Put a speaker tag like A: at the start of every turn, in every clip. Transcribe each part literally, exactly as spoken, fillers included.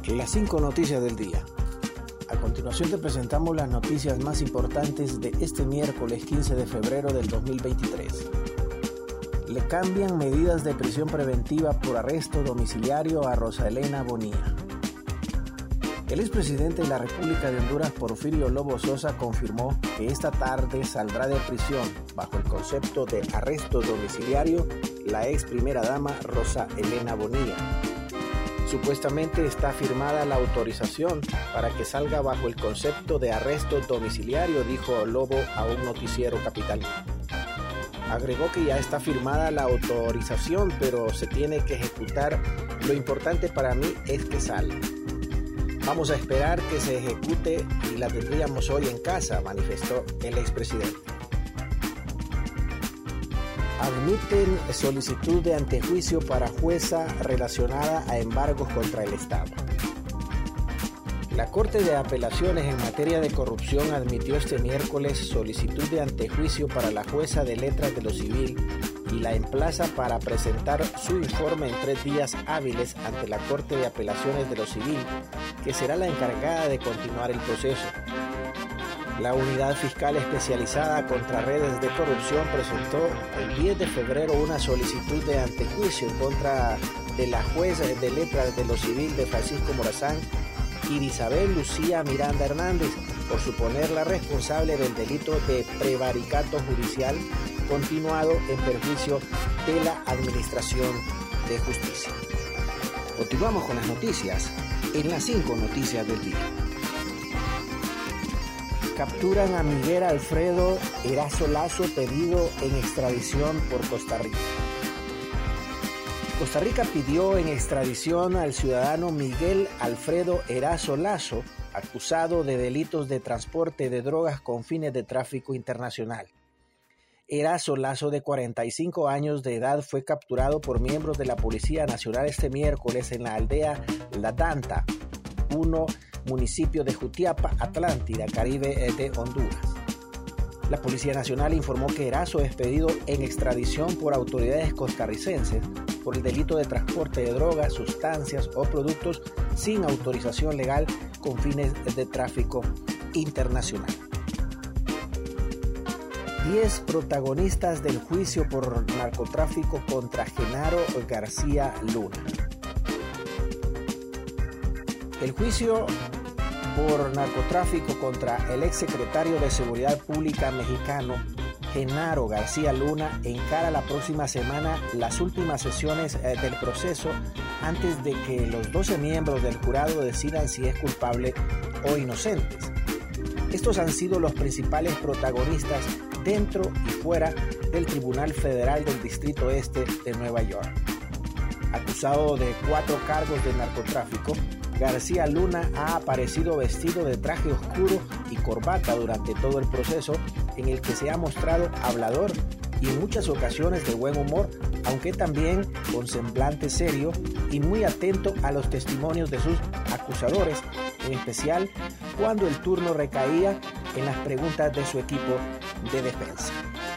A: Las cinco noticias del día. A continuación te presentamos las noticias más importantes de este miércoles quince de febrero del dos mil veintitrés. Le cambian medidas de prisión preventiva por arresto domiciliario a Rosa Elena Bonilla. El expresidente de la República de Honduras, Porfirio Lobo Sosa, confirmó que esta tarde saldrá de prisión bajo el concepto de arresto domiciliario la ex primera dama Rosa Elena Bonilla. Supuestamente está firmada la autorización para que salga bajo el concepto de arresto domiciliario, dijo Lobo a un noticiero capitalino. Agregó que ya está firmada la autorización, pero se tiene que ejecutar. Lo importante para mí es que salga. Vamos a esperar que se ejecute y la tendríamos hoy en casa, manifestó el expresidente. Admiten solicitud de antejuicio para jueza relacionada a embargos contra el Estado. La Corte de Apelaciones en materia de corrupción admitió este miércoles solicitud de antejuicio para la jueza de letras de lo civil y la emplaza para presentar su informe en tres días hábiles ante la Corte de Apelaciones de lo civil, que será la encargada de continuar el proceso. La Unidad Fiscal Especializada contra Redes de Corrupción presentó el diez de febrero una solicitud de antejuicio en contra de la jueza de letras de lo civil de Francisco Morazán y de Isabel Lucía Miranda Hernández por suponerla responsable del delito de prevaricato judicial continuado en perjuicio de la Administración de Justicia. Continuamos con las noticias en las cinco noticias del día. Capturan a Miguel Alfredo Erazo Lazo pedido en extradición por Costa Rica. Costa Rica pidió en extradición al ciudadano Miguel Alfredo Erazo Lazo, acusado de delitos de transporte de drogas con fines de tráfico internacional. Erazo Lazo, de cuarenta y cinco años de edad, fue capturado por miembros de la Policía Nacional este miércoles en la aldea La Danta, uno municipio de Jutiapa, Atlántida, Caribe de Honduras. La Policía Nacional informó que Erazo es pedido en extradición por autoridades costarricenses por el delito de transporte de drogas, sustancias o productos sin autorización legal con fines de tráfico internacional. Diez protagonistas del juicio por narcotráfico contra Genaro García Luna. El juicio por narcotráfico contra el exsecretario de Seguridad Pública mexicano Genaro García Luna encara la próxima semana las últimas sesiones del proceso antes de que los doce miembros del jurado decidan si es culpable o inocentes. Estos han sido los principales protagonistas dentro y fuera del Tribunal Federal del Distrito Este de Nueva York. Acusado de cuatro cargos de narcotráfico, García Luna ha aparecido vestido de traje oscuro y corbata durante todo el proceso, en el que se ha mostrado hablador y en muchas ocasiones de buen humor, aunque también con semblante serio y muy atento a los testimonios de sus acusadores, en especial cuando el turno recaía en las preguntas de su equipo de defensa.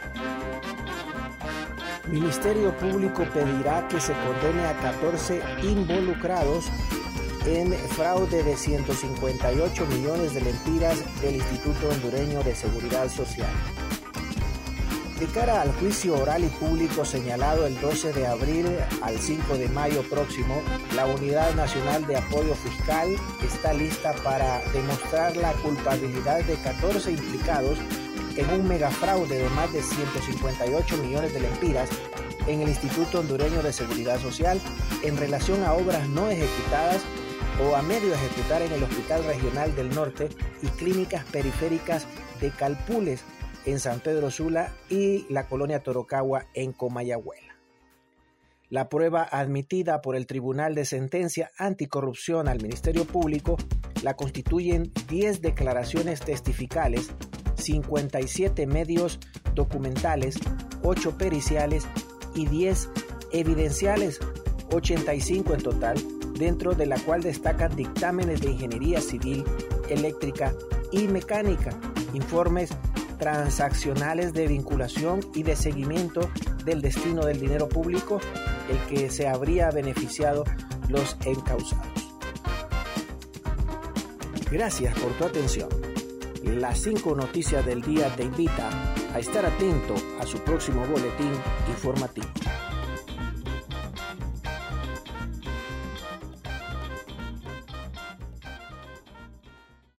A: Ministerio Público pedirá que se condene a catorce involucrados en fraude de ciento cincuenta y ocho millones de lempiras del Instituto Hondureño de Seguridad Social. De cara al juicio oral y público señalado el doce de abril al cinco de mayo próximo, la Unidad Nacional de Apoyo Fiscal está lista para demostrar la culpabilidad de catorce implicados en un megafraude de más de ciento cincuenta y ocho millones de lempiras en el Instituto Hondureño de Seguridad Social en relación a obras no ejecutadas o a medio ejecutar en el Hospital Regional del Norte y clínicas periféricas de Calpules en San Pedro Sula y la colonia Torocagua en Comayagüela. La prueba admitida por el Tribunal de Sentencia Anticorrupción al Ministerio Público la constituyen diez declaraciones testificales, cincuenta y siete medios documentales, ocho periciales y diez evidenciales, ochenta y cinco en total, dentro de la cual destacan dictámenes de ingeniería civil, eléctrica y mecánica, informes transaccionales de vinculación y de seguimiento del destino del dinero público, el que se habría beneficiado los encausados. Gracias por tu atención. Las cinco noticias del día te invita a estar atento a su próximo boletín informativo.